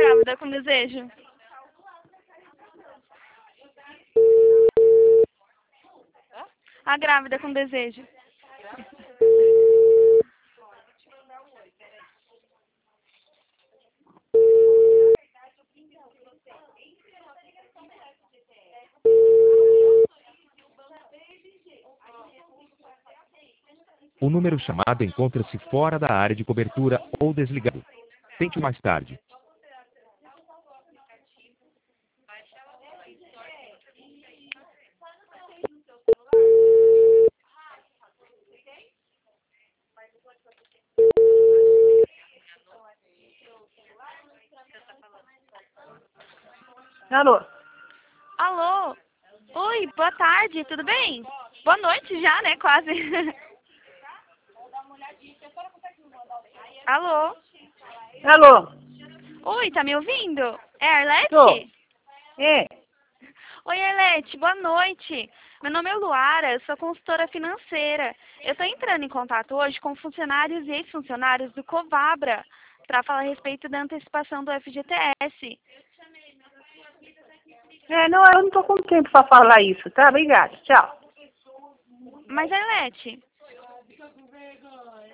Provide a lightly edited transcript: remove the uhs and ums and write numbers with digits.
grávida com desejo. A grávida com desejo. O número chamado encontra-se fora da área de cobertura ou desligado. Tente mais tarde. Alô? Alô? Oi, boa tarde, tudo bem? Boa noite já, né, quase. Alô? Alô? Oi, tá me ouvindo? É a Arlete? Tô. É. Oi, Arlete, boa noite. Meu nome é Luara, eu sou consultora financeira. Eu estou entrando em contato hoje com funcionários e ex-funcionários do Covabra para falar a respeito da antecipação do FGTS. Não, eu não tô com tempo pra falar isso, tá? Obrigada. Tchau. Mas, Arlete,